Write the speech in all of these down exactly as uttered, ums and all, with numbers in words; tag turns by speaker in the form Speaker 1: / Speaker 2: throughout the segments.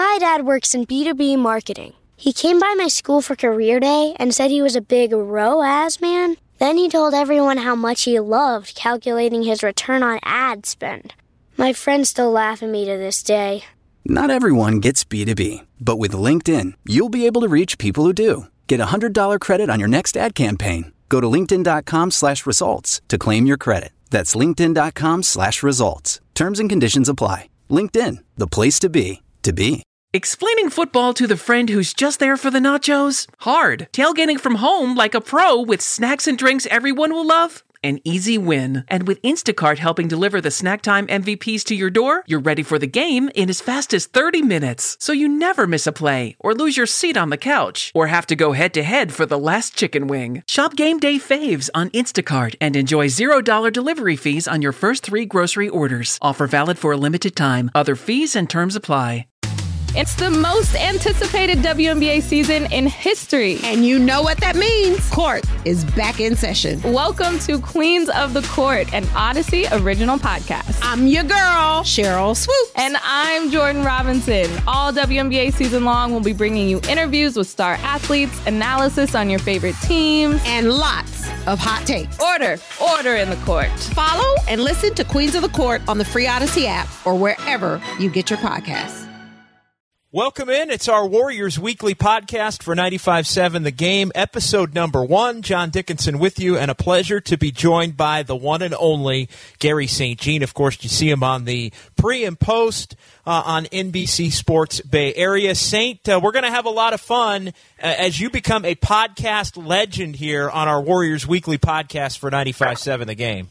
Speaker 1: My dad works in B two B marketing. He came by my school for career day and said he was a big R O A S man. Then he told everyone how much he loved calculating his return on ad spend. My friends still laugh at me to this day.
Speaker 2: Not everyone gets B two B, but with LinkedIn, you'll be able to reach people who do. Get a one hundred dollars credit on your next ad campaign. Go to linkedin.com slash results to claim your credit. That's linkedin.com slash results. Terms and conditions apply. LinkedIn, the place to be, to be.
Speaker 3: Explaining football to the friend who's just there for the nachos? Hard. Tailgating from home like a pro with snacks and drinks everyone will love? An easy win. And with Instacart helping deliver the snack time M V Ps to your door, you're ready for the game in as fast as thirty minutes. So you never miss a play, or lose your seat on the couch, or have to go head-to-head for the last chicken wing. Shop Game Day Faves on Instacart and enjoy zero dollars delivery fees on your first three grocery orders. Offer valid for a limited time. Other fees and terms apply.
Speaker 4: It's the most anticipated W N B A season in history.
Speaker 5: And you know what that means. Court is back in session.
Speaker 4: Welcome to Queens of the Court, an Odyssey original podcast.
Speaker 5: I'm your girl, Cheryl Swoops.
Speaker 4: And I'm Jordan Robinson. All W N B A season long, we'll be bringing you interviews with star athletes, analysis on your favorite teams,
Speaker 5: and lots of hot takes.
Speaker 4: Order, order in the court.
Speaker 5: Follow and listen to Queens of the Court on the free Odyssey app or wherever you get your podcasts.
Speaker 6: Welcome in. It's our Warriors Weekly podcast for ninety-five point seven The Game, episode number one. John Dickinson with you, and a pleasure to be joined by the one and only Gary Saint Jean. Of course, you see him on the pre and post uh, on N B C Sports Bay Area. Saint, uh, we're going to have a lot of fun uh, as you become a podcast legend here on our Warriors Weekly podcast for ninety-five point seven The Game.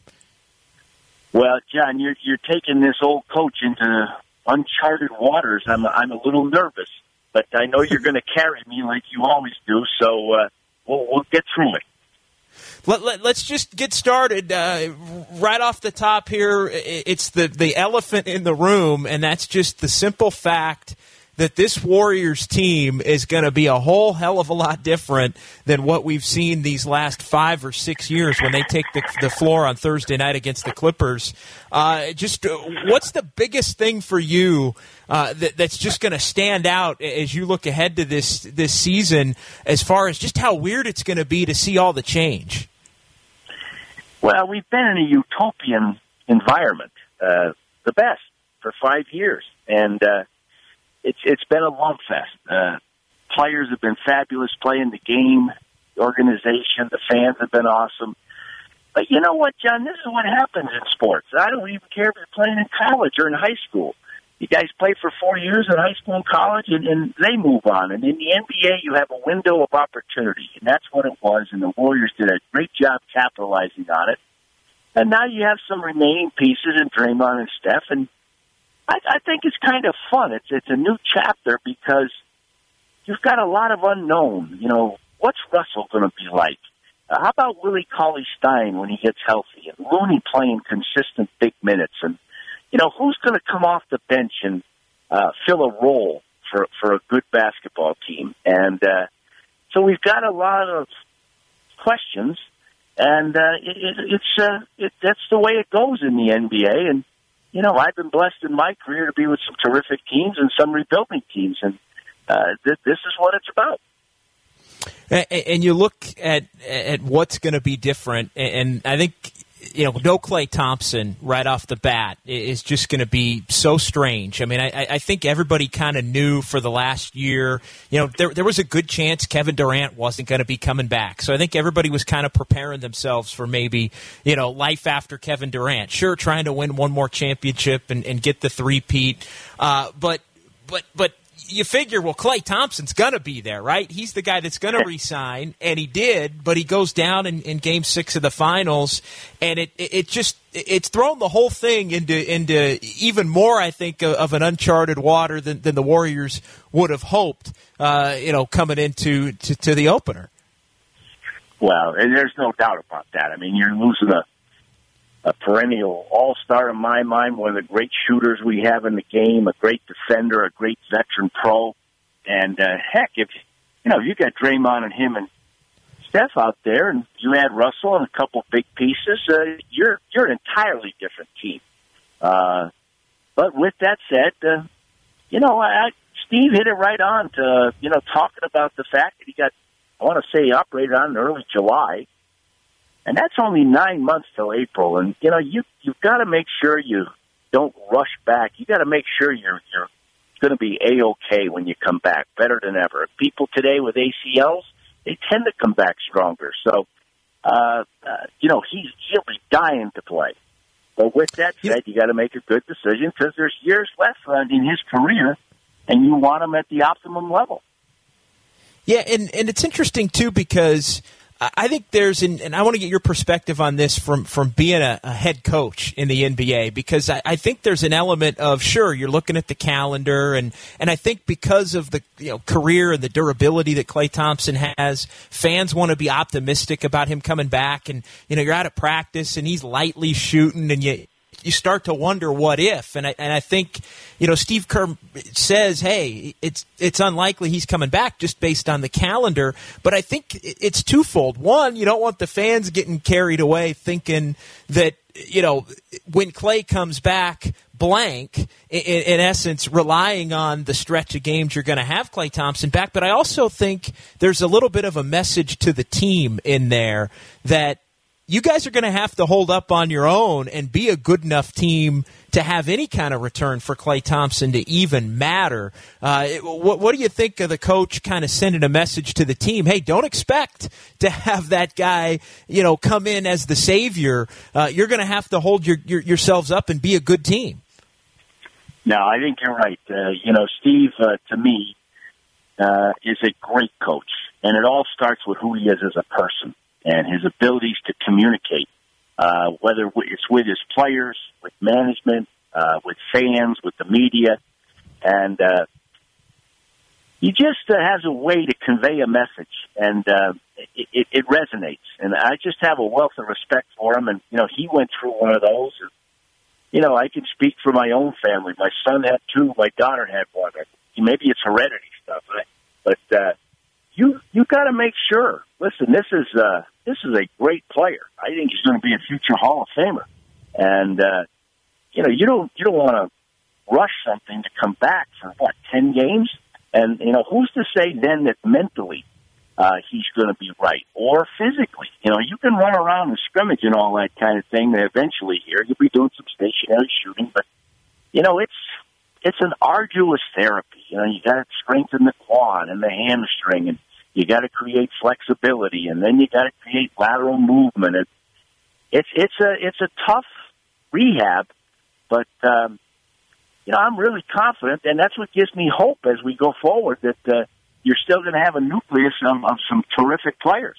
Speaker 7: Well, John, you're you're taking this old coach into uncharted waters. I'm I'm a little nervous, but I know you're going to carry me like you always do. So uh, we'll we'll get through it.
Speaker 6: Let, let, let's just get started uh, right off the top here. It's the the elephant in the room, and that's just the simple fact that this Warriors team is going to be a whole hell of a lot different than what we've seen these last five or six years when they take the, the floor on Thursday night against the Clippers. Uh, just uh, what's the biggest thing for you uh, that, that's just going to stand out as you look ahead to this this season, as far as just how weird it's going to be to see all the change?
Speaker 7: Well, we've been in a utopian environment, uh, the best, for five years, and uh, It's it's been a love fest. Uh, players have been fabulous playing the game. The organization, the fans have been awesome. But you know what, John? This is what happens in sports. I don't even care if you're playing in college or in high school. You guys play for four years in high school and college, and, and they move on. And in the N B A, you have a window of opportunity, and that's what it was. And the Warriors did a great job capitalizing on it. And now you have some remaining pieces in Draymond and Steph, and I, I think it's kind of fun. It's it's a new chapter because you've got a lot of unknown. You know, what's Russell going to be like? Uh, how about Willie Cauley-Stein when he gets healthy? And Looney playing consistent big minutes? And, you know, who's going to come off the bench and uh, fill a role for, for a good basketball team? And uh, so we've got a lot of questions, and uh, it, it, it's uh, it, that's the way it goes in the N B A. And you know, I've been blessed in my career to be with some terrific teams and some rebuilding teams, and uh, th- this is what it's about.
Speaker 6: And you look at at what's going to be different, and I think, you know, no Klay Thompson right off the bat is just going to be so strange. I mean, I, I think everybody kind of knew for the last year, you know, there there was a good chance Kevin Durant wasn't going to be coming back. So I think everybody was kind of preparing themselves for maybe, you know, life after Kevin Durant. Sure, trying to win one more championship and, and get the three-peat. Uh, but, but, but, you figure, well, Klay Thompson's going to be there, right? He's the guy that's going to resign, and he did, but he goes down in, in game six of the finals, and it, it, it just it's thrown the whole thing into into even more, I think, of, of an uncharted water than, than the Warriors would have hoped, uh, you know, coming into to, to the opener.
Speaker 7: Well, and there's no doubt about that. I mean, you're losing a a perennial all-star in my mind, one of the great shooters we have in the game, a great defender, a great veteran pro. And, uh, heck, if you know, you got Draymond and him and Steph out there, and you add Russell and a couple big pieces, uh, you're you're an entirely different team. Uh, but with that said, uh, you know, I, Steve hit it right on to, you know, talking about the fact that he got, I want to say he operated on in early July. And that's only nine months till April. And, you know, you, you've got to make sure you don't rush back. You got to make sure you're, you're going to be A-okay when you come back, better than ever. People today with A C Ls, they tend to come back stronger. So, uh, uh, you know, he's, he'll be dying to play. But with that said, you got to make a good decision because there's years left in his career, and you want him at the optimum level.
Speaker 6: Yeah, and, and it's interesting, too, because I think there's, an, and I want to get your perspective on this from, from being a, a head coach in the N B A, because I, I think there's an element of, sure, you're looking at the calendar, and, and I think because of the you know career and the durability that Klay Thompson has, fans want to be optimistic about him coming back, and you know you're out of practice, and he's lightly shooting, and you you start to wonder what if, and I and I think you know Steve Kerr says, hey, it's it's unlikely he's coming back just based on the calendar, but I think it's twofold. One, you don't want the fans getting carried away thinking that you know when Klay comes back blank, in, in essence, relying on the stretch of games you're going to have Klay Thompson back, but I also think there's a little bit of a message to the team in there that you guys are going to have to hold up on your own and be a good enough team to have any kind of return for Klay Thompson to even matter. Uh, what, what do you think of the coach kind of sending a message to the team? Hey, don't expect to have that guy, you know, come in as the savior. Uh, you're going to have to hold your, your, yourselves up and be a good team.
Speaker 7: No, I think you're right. Uh, you know, Steve, uh, to me, uh, is a great coach, and it all starts with who he is as a person and his abilities to communicate, uh, whether it's with his players, with management, uh, with fans, with the media. And uh, he just uh, has a way to convey a message, and uh, it, it, it resonates. And I just have a wealth of respect for him. And, you know, he went through one of those. And, you know, I can speak for my own family. My son had two. My daughter had one. Maybe it's heredity stuff. But uh, you you got to make sure. Listen, this is uh, this is a great player. I think he's going to be a future Hall of Famer. And uh, you know, you don't you don't want to rush something to come back for what ten games. And you know, who's to say then that mentally uh, he's going to be right or physically? You know, you can run around and scrimmage and all that kind of thing. And eventually, here you'll be doing some stationary shooting, but you know, it's it's an arduous therapy. You know, you got to strengthen the quad and the hamstring, and you got to create flexibility, and then you got to create lateral movement. It, it's it's a it's a tough rehab, but um, you know I'm really confident, and that's what gives me hope as we go forward that uh, you're still going to have a nucleus of, of some terrific players.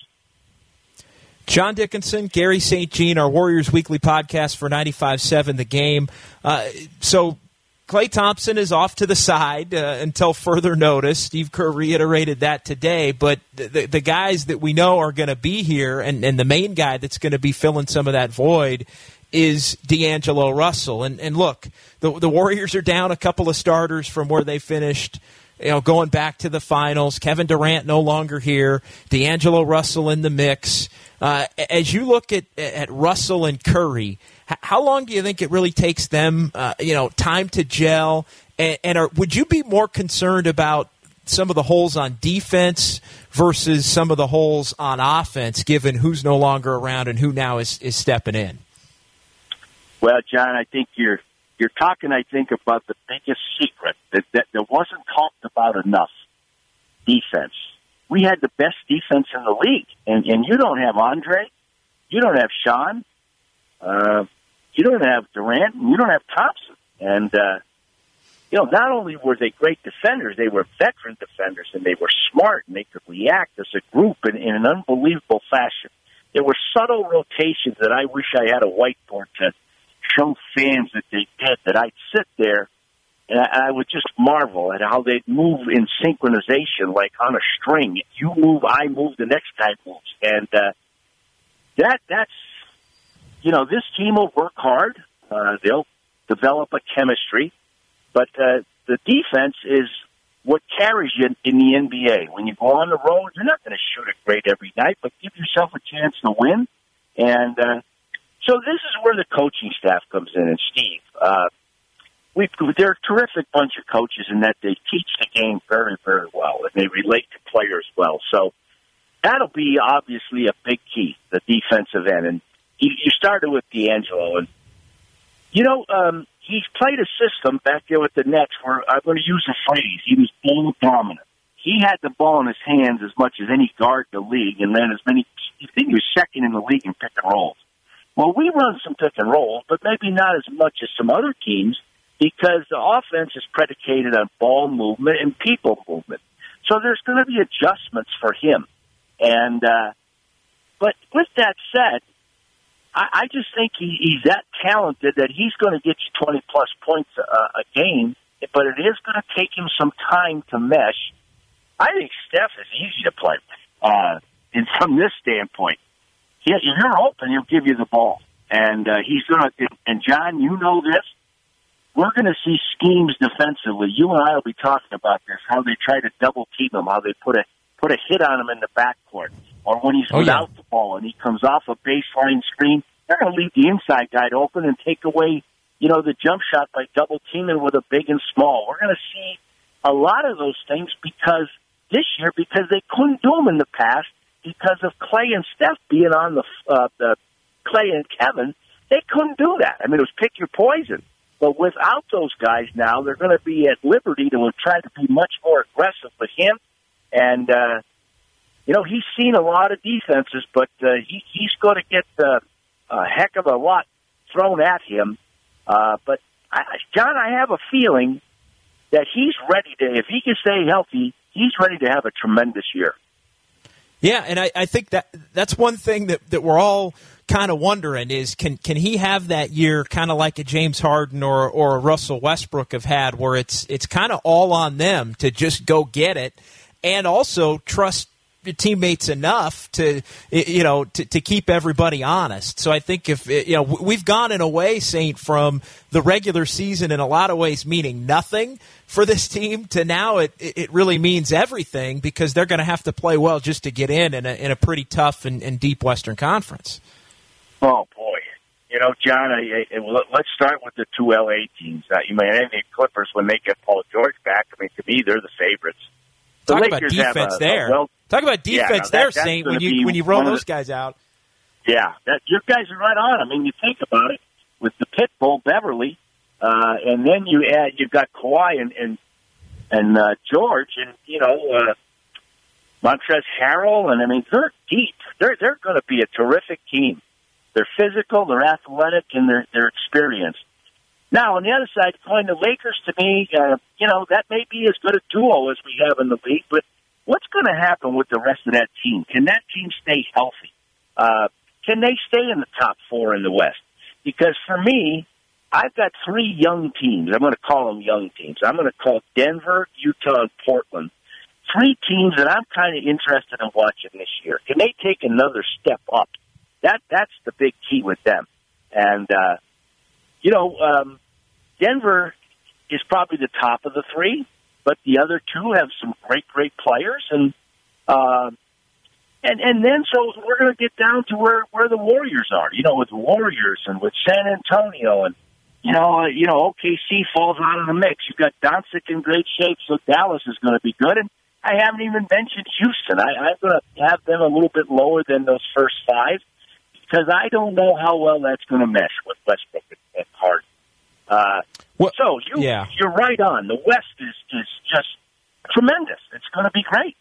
Speaker 6: John Dickinson, Gary Saint Jean, our Warriors Weekly podcast for ninety-five seven The Game. Uh, so. Klay Thompson is off to the side uh, until further notice. Steve Kerr reiterated that today, but the, the, the guys that we know are going to be here, and, and the main guy that's going to be filling some of that void is D'Angelo Russell. And, and look, the, the Warriors are down a couple of starters from where they finished, you know, going back to the finals. Kevin Durant no longer here. D'Angelo Russell in the mix. Uh, as you look at, at Russell and Curry, how long do you think it really takes them, uh, you know, time to gel? And, and are, would you be more concerned about some of the holes on defense versus some of the holes on offense, given who's no longer around and who now is, is stepping in?
Speaker 7: Well, John, I think you're you're talking, I think, about the biggest secret that, that, that wasn't talked about enough, defense. We had the best defense in the league, and, and you don't have Andre, you don't have Sean, uh, you don't have Durant, and you don't have Thompson. And, uh, you know, not only were they great defenders, they were veteran defenders, and they were smart, and they could react as a group in, in an unbelievable fashion. There were subtle rotations that I wish I had a whiteboard to show fans that they did, that I'd sit there and I, I would just marvel at how they'd move in synchronization, like on a string. You move, I move, the next guy moves. And uh, that that's, you know, this team will work hard. Uh, they'll develop a chemistry. But uh, the defense is what carries you in the N B A. When you go on the road, you're not going to shoot it great every night, but give yourself a chance to win. And uh, so this is where the coaching staff comes in, and Steve. Uh, we they're a terrific bunch of coaches in that they teach the game very, very well, and they relate to players well. So that'll be obviously a big key, the defensive end. And you, you started with D'Angelo, and you know um, he's played a system back there with the Nets where I'm going to use the phrase he was ball dominant. He had the ball in his hands as much as any guard in the league, and ran as many. I think he was second in the league in pick and rolls. Well, we run some pick and rolls, but maybe not as much as some other teams, because the offense is predicated on ball movement and people movement. So there's going to be adjustments for him. And uh, but with that said, I, I just think he, he's that talented that he's going to get you twenty plus points a, a game. But it is going to take him some time to mesh. I think Steph is easy to play with. Uh, and from this standpoint, he, if you're open, he'll give you the ball, and uh, he's going to. And John, you know this. We're going to see schemes defensively. You and I will be talking about this, how they try to double team him, how they put a put a hit on him in the backcourt, or when he's
Speaker 6: oh,
Speaker 7: without
Speaker 6: yeah.
Speaker 7: the ball and he comes off a baseline screen, they're going to leave the inside guy open and take away, you know, the jump shot by double teaming with a big and small. We're going to see a lot of those things because this year, because they couldn't do them in the past because of Clay and Steph being on the, uh, the Clay and Kevin. They couldn't do that. I mean, it was pick your poison. But without those guys now, they're going to be at liberty to try to be much more aggressive with him. And, uh, you know, he's seen a lot of defenses, but uh, he, he's going to get uh, a heck of a lot thrown at him. Uh, but, I, John, I have a feeling that he's ready to, if he can stay healthy, he's ready to have a tremendous year.
Speaker 6: Yeah, and I, I think that that's one thing that, that we're all kind of wondering is can can he have that year kind of like a James Harden or or a Russell Westbrook have had where it's it's kind of all on them to just go get it and also trust your teammates enough to you know to, to keep everybody honest. So I think if you know we've gone in a way, Saint, from the regular season in a lot of ways meaning nothing for this team to now it it really means everything because they're going to have to play well just to get in in a, in a pretty tough and, and deep Western Conference.
Speaker 7: Oh boy, you know, John. I, I, let's start with the two L A teams. Uh, you may have the Clippers when they get Paul George back. I mean, to me, they're the favorites. The
Speaker 6: Talk
Speaker 7: Lakers
Speaker 6: about defense
Speaker 7: a,
Speaker 6: there.
Speaker 7: A well,
Speaker 6: Talk about defense
Speaker 7: yeah, no, that,
Speaker 6: there, Saint. When you when you roll those guys out.
Speaker 7: Yeah, that, your guys are right on. I mean, you think about it with the Pitbull Beverly, uh, and then you add you've got Kawhi and and, and uh, George, and you know uh, Montrezl Harrell, and I mean they're deep. They're they're going to be a terrific team. They're physical, they're athletic, and they're they're experienced. Now, on the other side, going the Lakers, to me, uh, you know, that may be as good a duo as we have in the league, but what's going to happen with the rest of that team? Can that team stay healthy? Uh, can they stay in the top four in the West? Because for me, I've got three young teams. I'm going to call them young teams. I'm going to call Denver, Utah, and Portland. Three teams that I'm kind of interested in watching this year. Can they take another step up? That That's the big key with them. And, uh, you know, um, Denver is probably the top of the three, but the other two have some great, great players. And uh, and and then so we're going to get down to where, where the Warriors are, you know, with the Warriors and with San Antonio. And, you know, uh, you know, O K C falls out of the mix. You've got Doncic in great shape, so Dallas is going to be good. And I haven't even mentioned Houston. I, I'm going to have them a little bit lower than those first five, because I don't know how well that's going to mesh with Westbrook and Harden. Uh,
Speaker 6: well,
Speaker 7: so you,
Speaker 6: yeah.
Speaker 7: you're right on. The West is, is just tremendous. It's going to be great.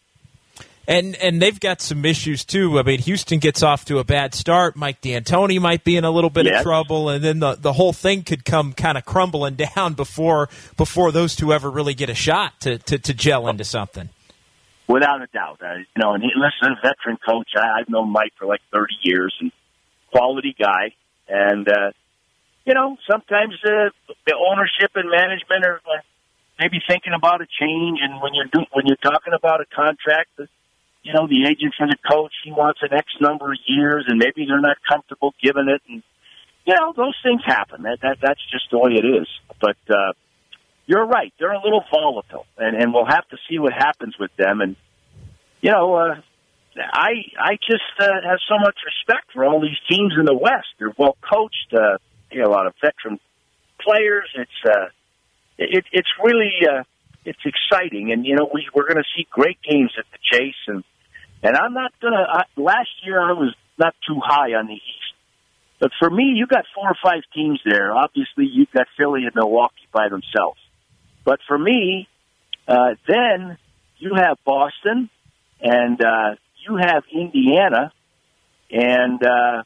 Speaker 6: And and they've got some issues, too. I mean, Houston gets off to a bad start. Mike D'Antoni might be in a little bit
Speaker 7: yes.
Speaker 6: of trouble, and then the, the whole thing could come kind of crumbling down before before those two ever really get a shot to, to, to gel into something.
Speaker 7: Without a doubt. Uh, you know, and he, listen, a veteran coach. I, I've known Mike for like thirty years, and quality guy. And, uh, you know, sometimes uh, the ownership and management are uh, maybe thinking about a change. And when you're do, when you're talking about a contract, uh, you know, the agent for the coach, he wants an X number of years, and maybe they're not comfortable giving it. And, you know, those things happen. That, that That's just the way it is. But, uh, you're right. They're a little volatile, and, and we'll have to see what happens with them. And, you know, uh, I I just uh, have so much respect for all these teams in the West. They're well coached. Uh, you know, a lot of veteran players. It's uh, it, it's really uh, it's exciting, and you know we we're going to see great games at the Chase, and and I'm not gonna. I, last year I was not too high on the East, but for me, you got four or five teams there. Obviously, you've got Philly and Milwaukee by themselves, but for me, uh, then you have Boston, and uh, you have Indiana, and uh,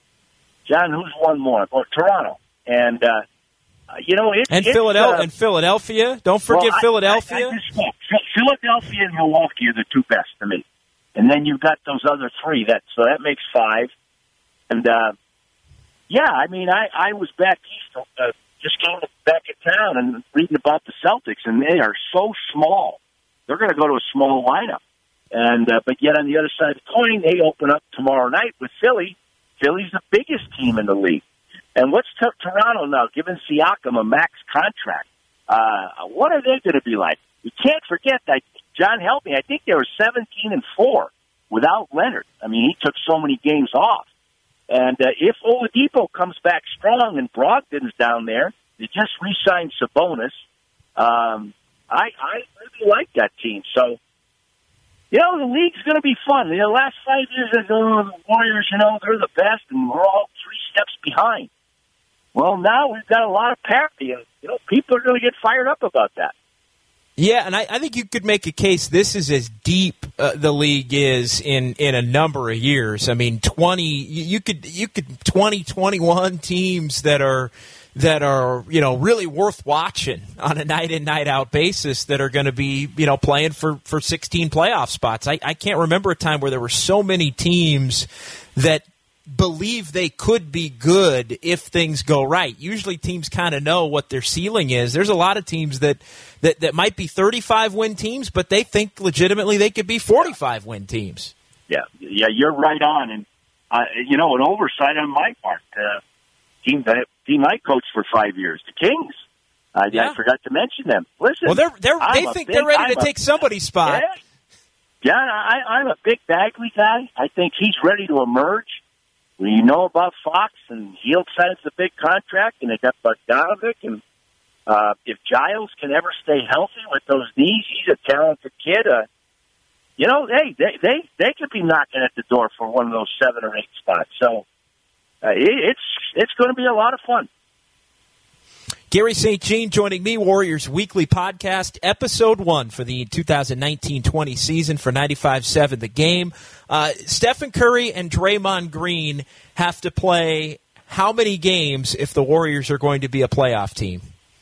Speaker 7: John, who's one more? Or Toronto, and. Uh, Uh, you know, it,
Speaker 6: and,
Speaker 7: it's,
Speaker 6: Philadelphia,
Speaker 7: uh,
Speaker 6: and Philadelphia. Don't forget
Speaker 7: well, I,
Speaker 6: Philadelphia.
Speaker 7: I, I just, Philadelphia and Milwaukee are the two best to me, and then you've got those other three. That so that makes five. And uh, yeah, I mean, I, I was back east, uh, just came back in town and reading about the Celtics, and they are so small. They're going to go to a small lineup, and uh, but yet on the other side of the coin, they open up tomorrow night with Philly. Philly's the biggest team in the league. And what's t- Toronto now, giving Siakam a max contract? Uh, what are they going to be like? You can't forget that, John, help me, I think they were seventeen and four without Leonard. I mean, he took so many games off. And uh, if Oladipo comes back strong and Brogdon's down there, they just re-signed Sabonis. Um, I, I really like that team. So, you know, the league's going to be fun. In the last five years, ago, the Warriors, you know, they're the best, and we're all three steps behind. Well, now we've got a lot of parity, and you know people are going to get fired up about that.
Speaker 6: Yeah, and I, I think you could make a case this is as deep uh, the league is in, in a number of years. I mean, twenty you could you could twenty, twenty-one teams that are that are you know really worth watching on a night in night out basis that are going to be you know playing for, for sixteen playoff spots. I, I can't remember a time where there were so many teams that believe they could be good if things go right. Usually teams kind of know what their ceiling is. There's a lot of teams that, that, that might be thirty-five win teams, but they think legitimately they could be forty-five win teams.
Speaker 7: Yeah, yeah, you're right on. And, uh, you know, an oversight on my part. Uh, team, that, team I coached for five years, the Kings. I,
Speaker 6: yeah.
Speaker 7: I forgot to mention them. Listen,
Speaker 6: well, they're, they're, they think
Speaker 7: big,
Speaker 6: they're ready
Speaker 7: I'm
Speaker 6: to take
Speaker 7: a,
Speaker 6: somebody's spot.
Speaker 7: Yeah, yeah I, I'm a big Bagley guy. I think he's ready to emerge. When you know about Fox, and Hield signs the big contract, and they got Bogdanovic, and uh, if Giles can ever stay healthy with those knees, he's a talented kid. Uh, you know, hey, they, they they could be knocking at the door for one of those seven or eight spots. So uh, it, it's it's going to be a lot of fun.
Speaker 6: Gary Saint Jean joining me, Warriors Weekly Podcast, Episode one for the two thousand nineteen twenty season for ninety-five seven The Game. Uh, Stephen Curry and Draymond Green have to play how many games if the Warriors are going to be a playoff team?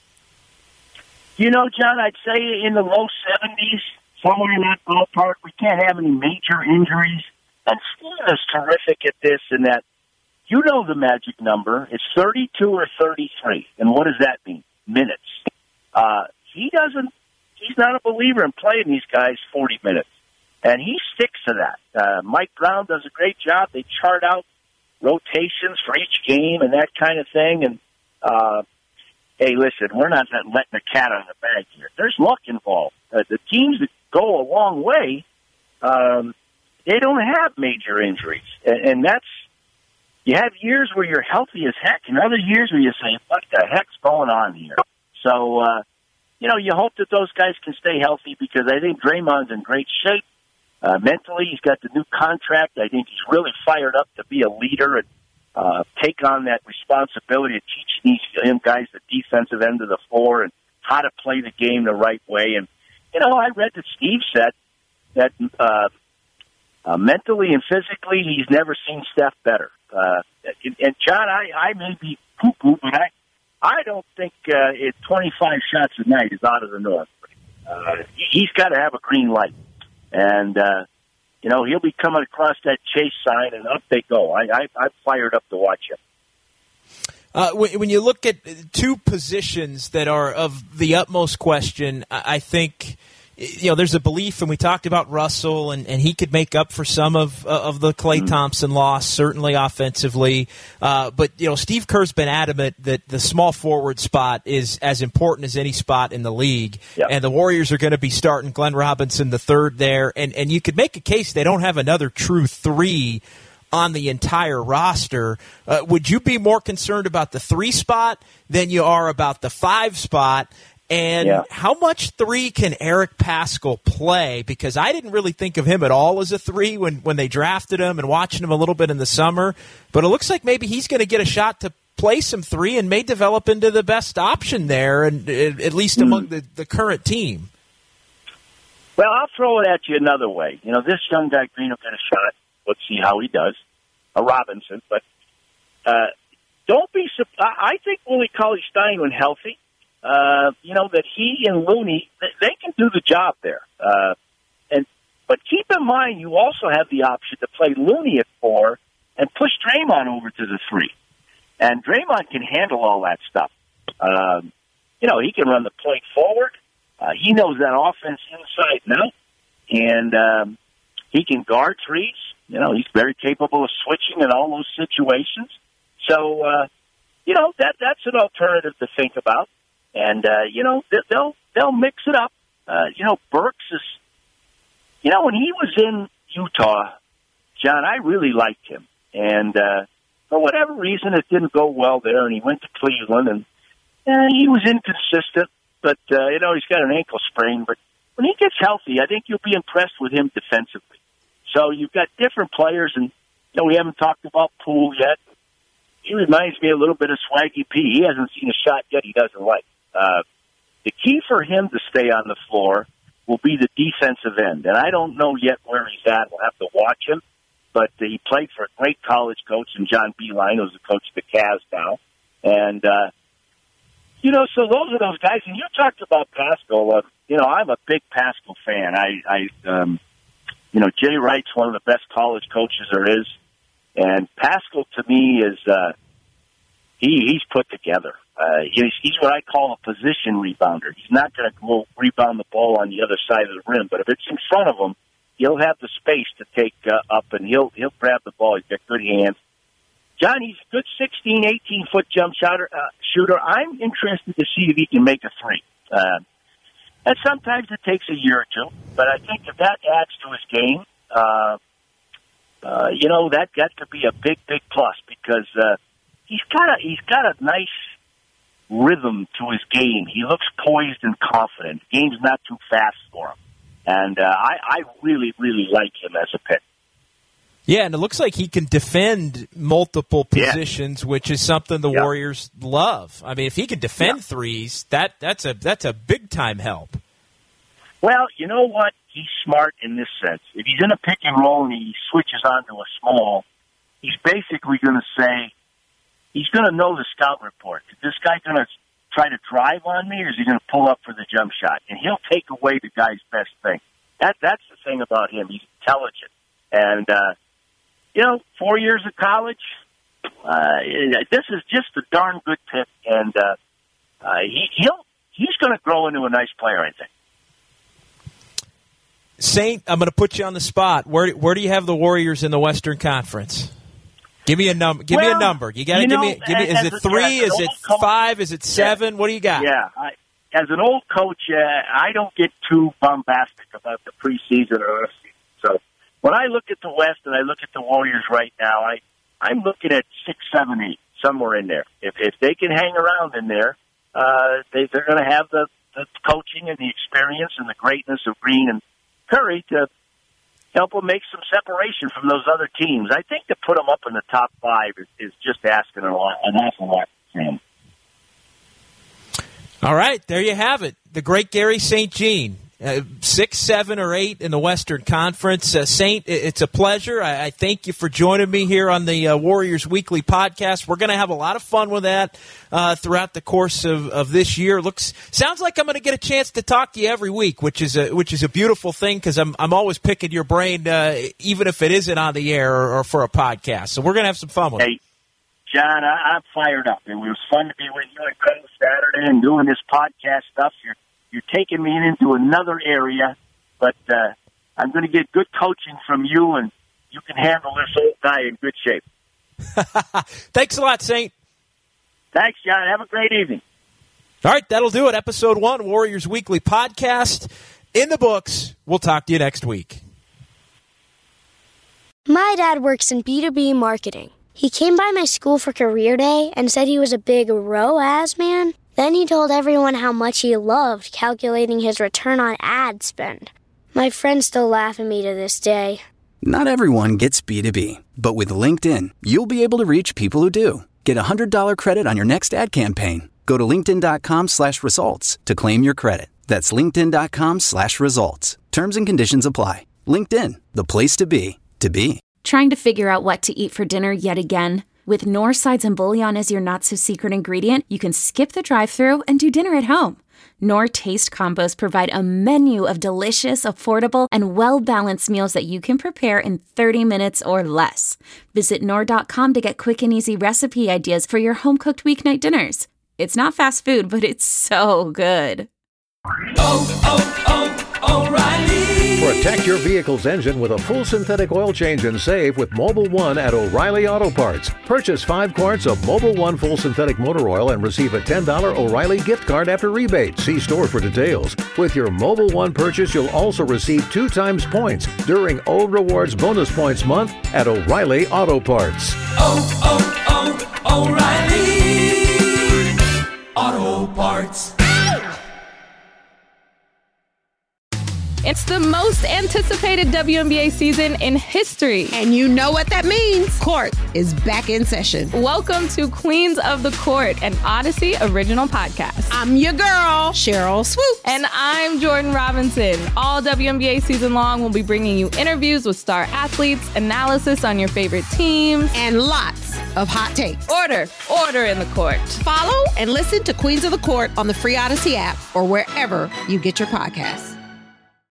Speaker 7: You know, John, I'd say in the low seventies, somewhere in that ballpark. We can't have any major injuries. And Steve is terrific at this and that. You know the magic number. It's thirty-two or thirty-three. And what does that mean? Minutes. Uh, he doesn't, he's not a believer in playing these guys forty minutes. And he sticks to that. Uh, Mike Brown does a great job. They chart out rotations for each game and that kind of thing. And, uh, hey, listen, we're not letting the cat out of the bag here. There's luck involved. Uh, the teams that go a long way, um, they don't have major injuries. And, and that's, you have years where you're healthy as heck, and other years where you say, what the heck's going on here? So, uh, you know, you hope that those guys can stay healthy because I think Draymond's in great shape. Uh, mentally, he's got the new contract. I think he's really fired up to be a leader and uh, take on that responsibility of teaching these young guys the defensive end of the floor and how to play the game the right way. And, you know, I read that Steve said that uh, uh, mentally and physically he's never seen Steph better. Uh, and, and John, I, I may be cuckoo, but I, I don't think uh, it, twenty-five shots a night is out of the norm. Uh, he's got to have a green light. And, uh, you know, he'll be coming across that chase sign, and up they go. I, I, I'm fired up to watch him.
Speaker 6: Uh, when, when you look at two positions that are of the utmost question, I think, you know, there's a belief, and we talked about Russell, and, and he could make up for some of uh, of the Klay mm-hmm. Thompson loss, certainly offensively. Uh, but, you know, Steve Kerr's been adamant that the small forward spot is as important as any spot in the league. Yep. And the Warriors are going to be starting Glenn Robinson the third there. And, and you could make a case they don't have another true three on the entire roster. Uh, would you be more concerned about the three spot than you are about the five spot? And
Speaker 7: yeah.
Speaker 6: how much three can Eric Paschall play? Because I didn't really think of him at all as a three when, when they drafted him and watching him a little bit in the summer. But it looks like maybe he's going to get a shot to play some three and may develop into the best option there, and at least among the, the current team.
Speaker 7: Well, I'll throw it at you another way. You know, this young guy, Green, will get a shot. Let's see how he does. A Robinson. But uh, don't be surprised. I think Willie Cauley-Stein, when healthy, uh, you know, that he and Looney, they can do the job there. Uh, and But keep in mind, you also have the option to play Looney at four and push Draymond over to the three. And Draymond can handle all that stuff. Um, you know, he can run the point forward. Uh, he knows that offense inside and out. And um, he can guard threes. You know, he's very capable of switching in all those situations. So, uh, you know, that that's an alternative to think about. And, uh, you know, they'll they'll mix it up. Uh, you know, Burks is, you know, when he was in Utah, John, I really liked him. And uh, for whatever reason, it didn't go well there, and he went to Cleveland, and uh, he was inconsistent. But, uh, you know, he's got an ankle sprain. But when he gets healthy, I think you'll be impressed with him defensively. So you've got different players, and, you know, we haven't talked about Poole yet. He reminds me a little bit of Swaggy P. He hasn't seen a shot yet he doesn't like. Uh, the key for him to stay on the floor will be the defensive end. And I don't know yet where he's at. We'll have to watch him. But uh, he played for a great college coach in John Beilein, who's the coach of the Cavs now. And, uh, you know, so those are those guys. And you talked about Paschall. Uh, you know, I'm a big Paschall fan. I, I um, you know, Jay Wright's one of the best college coaches there is. And Paschall, to me, is uh, he he's put together. Uh, he's, he's what I call a position rebounder. He's not going to go rebound the ball on the other side of the rim, but if it's in front of him, he'll have the space to take uh, up, and he'll he'll grab the ball. He's got good hands. John, he's a good sixteen, eighteen-foot jump shooter. Uh, shooter. I'm interested to see if he can make a three. Uh, and sometimes it takes a year or two, but I think if that adds to his game, uh, uh, you know, that, that could be a big, big plus because uh, he's got a he's got a nice rhythm to his game. He looks poised and confident. The game's not too fast for him. And uh, I, I really, really like him as a pick.
Speaker 6: Yeah, and it looks like he can defend multiple positions, yeah. which is something the
Speaker 7: yeah.
Speaker 6: Warriors love. I mean, if he can defend
Speaker 7: yeah.
Speaker 6: threes, that that's a that's a big time help.
Speaker 7: Well, you know what? He's smart in this sense. If he's in a pick and roll and he switches onto a small, he's basically going to say, he's going to know the scout report. Is this guy going to try to drive on me, or is he going to pull up for the jump shot? And he'll take away the guy's best thing. That that's the thing about him. He's intelligent, and uh, you know, four years of college. Uh, this is just a darn good pick, and uh, uh, he he'll he's going to grow into a nice player, I think.
Speaker 6: Saint, I'm going to put you on the spot. Where where do you have the Warriors in the Western Conference? Give me a number. Give well, me a number. You got to give me. Give me. Is it three? Is it five? Is it seven?
Speaker 7: Yeah.
Speaker 6: What do you got?
Speaker 7: Yeah. I, as an old coach, uh, I don't get too bombastic about the preseason or early season. So when I look at the West and I look at the Warriors right now, I I'm looking at six, seven, eight, somewhere in there. If if they can hang around in there, uh, they they're going to have the, the coaching and the experience and the greatness of Green and Curry to help them make some separation from those other teams. I think to put them up in the top five is, is just asking a lot, an awful lot from him.
Speaker 6: All right, there you have it. The great Gary Saint Jean. Uh, six, seven, or eight in the Western Conference. Uh, Saint, it's a pleasure. I, I thank you for joining me here on the uh, Warriors Weekly podcast. We're going to have a lot of fun with that uh, throughout the course of, of this year. Looks, sounds like I'm going to get a chance to talk to you every week, which is a which is a beautiful thing because I'm I'm always picking your brain, uh, even if it isn't on the air or, or for a podcast. So we're going to have some fun with
Speaker 7: hey,
Speaker 6: it.
Speaker 7: John, I, I'm fired up. It was fun to be with you on Saturday and doing this podcast stuff. You're You're taking me into another area, but uh, I'm going to get good coaching from you, and you can handle this old guy in good shape.
Speaker 6: Thanks a lot, Saint.
Speaker 7: Thanks, John. Have a great evening.
Speaker 6: All right, that'll do it. Episode one, Warriors Weekly podcast in the books. We'll talk to you next week.
Speaker 1: My dad works in B two B marketing. He came by my school for career day and said he was a big R O A S man. Then he told everyone how much he loved calculating his return on ad spend. My friends still laugh at me to this day.
Speaker 2: Not everyone gets B two B, but with LinkedIn, you'll be able to reach people who do. Get a one hundred dollars credit on your next ad campaign. Go to linkedin.com slash results to claim your credit. That's linkedin.com slash results. Terms and conditions apply. LinkedIn, the place to be, to be.
Speaker 8: Trying to figure out what to eat for dinner yet again? With Knorr sides and bouillon as your not-so-secret ingredient, you can skip the drive-thru and do dinner at home. Knorr Taste Combos provide a menu of delicious, affordable, and well-balanced meals that you can prepare in thirty minutes or less. Visit Knorr dot com to get quick and easy recipe ideas for your home-cooked weeknight dinners. It's not fast food, but it's so good.
Speaker 9: Oh, oh, oh, O'Reilly.
Speaker 10: Protect your vehicle's engine with a full synthetic oil change and save with Mobil one at O'Reilly Auto Parts. Purchase five quarts of Mobil one full synthetic motor oil and receive a ten dollars O'Reilly gift card after rebate. See store for details. With your Mobil one purchase, you'll also receive two times points during O Rewards Bonus Points Month at O'Reilly Auto Parts.
Speaker 9: Oh, oh, oh, O'Reilly Auto Parts.
Speaker 4: It's the most anticipated W N B A season in history.
Speaker 5: And you know what that means. Court is back in session.
Speaker 4: Welcome to Queens of the Court, an Odyssey original podcast.
Speaker 5: I'm your girl, Cheryl Swoop.
Speaker 4: And I'm Jordan Robinson. All W N B A season long, we'll be bringing you interviews with star athletes, analysis on your favorite teams,
Speaker 5: and lots of hot takes.
Speaker 4: Order, order in the court.
Speaker 5: Follow and listen to Queens of the Court on the free Odyssey app or wherever you get your podcasts.